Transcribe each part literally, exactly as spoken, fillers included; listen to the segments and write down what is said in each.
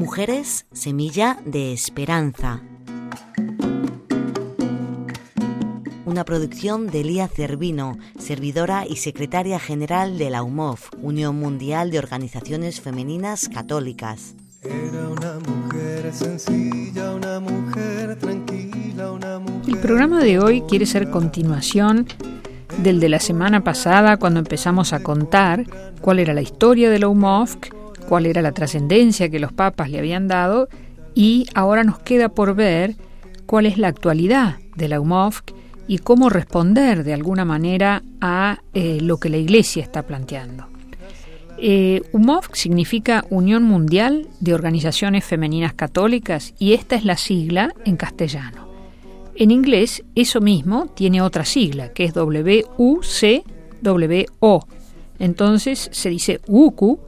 Mujeres, semilla de esperanza. Una producción de Lía Cervino, servidora y secretaria general de la U M O F, Unión Mundial de Organizaciones Femeninas Católicas. Era una mujer sencilla, una mujer tranquila, una mujer... El programa de hoy quiere ser continuación del de la semana pasada, cuando empezamos a contar cuál era la historia de la U M O F C, cuál era la trascendencia que los papas le habían dado, y ahora nos queda por ver cuál es la actualidad de la U M O F C y cómo responder de alguna manera a eh, lo que la Iglesia está planteando. Eh, U M O F C significa Unión Mundial de Organizaciones Femeninas Católicas, y esta es la sigla en castellano. En inglés, eso mismo tiene otra sigla, que es W U C W O. Entonces se dice W U C U,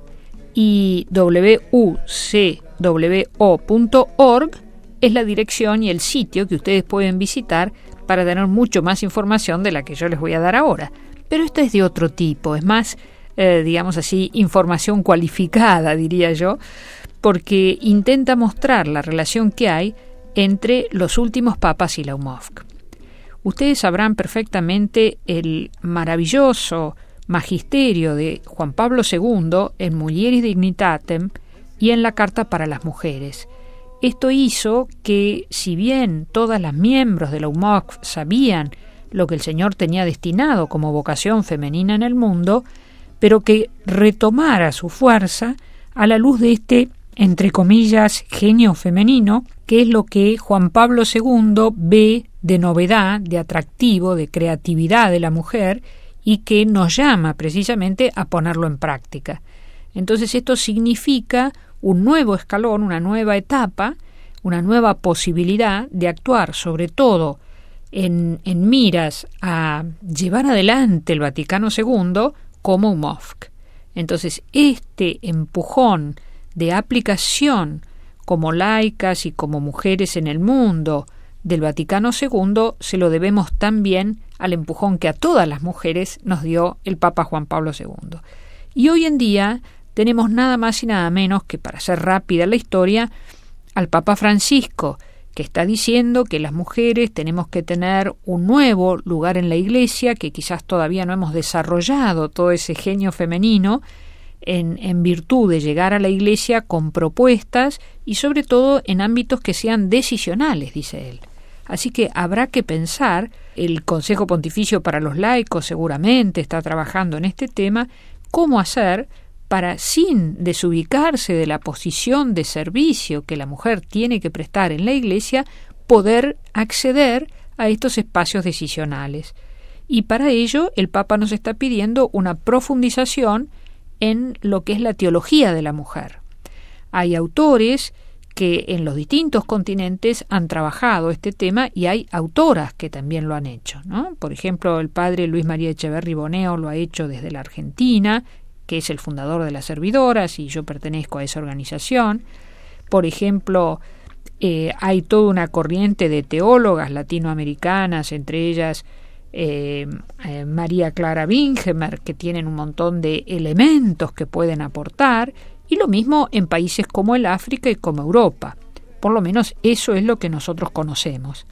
y W U C W O punto org es la dirección y el sitio que ustedes pueden visitar para tener mucho más información de la que yo les voy a dar ahora. Pero esto es de otro tipo, es más, eh, digamos así, información cualificada, diría yo, porque intenta mostrar la relación que hay entre los últimos papas y la U M O F C. Ustedes sabrán perfectamente el maravilloso magisterio de Juan Pablo segundo en Mulieris Dignitatem y en la Carta para las Mujeres. Esto hizo que, si bien todas las miembros de la U M O F C sabían lo que el Señor tenía destinado como vocación femenina en el mundo, pero que retomara su fuerza a la luz de este, entre comillas, genio femenino, que es lo que Juan Pablo segundo ve de novedad, de atractivo, de creatividad de la mujer, y que nos llama precisamente a ponerlo en práctica. Entonces esto significa un nuevo escalón, una nueva etapa, una nueva posibilidad de actuar, sobre todo en, en miras a llevar adelante el Vaticano segundo como U M O F C. Entonces este empujón de aplicación como laicas y como mujeres en el mundo del Vaticano segundo se lo debemos también al empujón que a todas las mujeres nos dio el Papa Juan Pablo segundo. Y hoy en día tenemos nada más y nada menos que, para hacer rápida la historia, al Papa Francisco, que está diciendo que las mujeres tenemos que tener un nuevo lugar en la Iglesia, que quizás todavía no hemos desarrollado todo ese genio femenino en, en virtud de llegar a la Iglesia con propuestas y sobre todo en ámbitos que sean decisionales, dice él. Así que habrá que pensar, el Consejo Pontificio para los Laicos seguramente está trabajando en este tema, cómo hacer para, sin desubicarse de la posición de servicio que la mujer tiene que prestar en la Iglesia, poder acceder a estos espacios decisionales. Y para ello el Papa nos está pidiendo una profundización en lo que es la teología de la mujer. Hay autores que en los distintos continentes han trabajado este tema y hay autoras que también lo han hecho, ¿no? Por ejemplo, el padre Luis María Echeverri Boneo lo ha hecho desde la Argentina, que es el fundador de las Servidoras, y yo pertenezco a esa organización. Por ejemplo, eh, hay toda una corriente de teólogas latinoamericanas, entre ellas eh, eh, María Clara Bingemer, que tienen un montón de elementos que pueden aportar, y lo mismo en países como el África y como Europa. Por lo menos eso es lo que nosotros conocemos.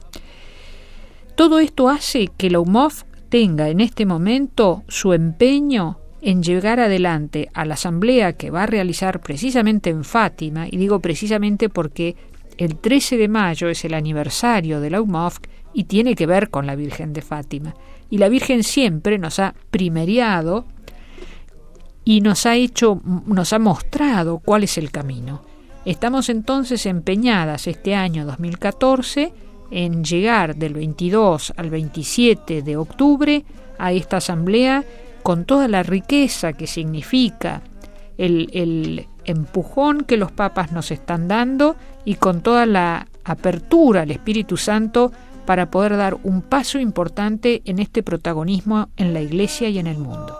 Todo esto hace que la U M O F C tenga en este momento su empeño en llegar adelante a la asamblea que va a realizar precisamente en Fátima, y digo precisamente porque el trece de mayo es el aniversario de la U M O F C y tiene que ver con la Virgen de Fátima. Y la Virgen siempre nos ha primeriado y nos ha hecho, nos ha mostrado cuál es el camino. Estamos entonces empeñadas este año dos mil catorce en llegar del veintidós al veintisiete de octubre a esta asamblea con toda la riqueza que significa el, el empujón que los papas nos están dando y con toda la apertura al Espíritu Santo para poder dar un paso importante en este protagonismo en la Iglesia y en el mundo.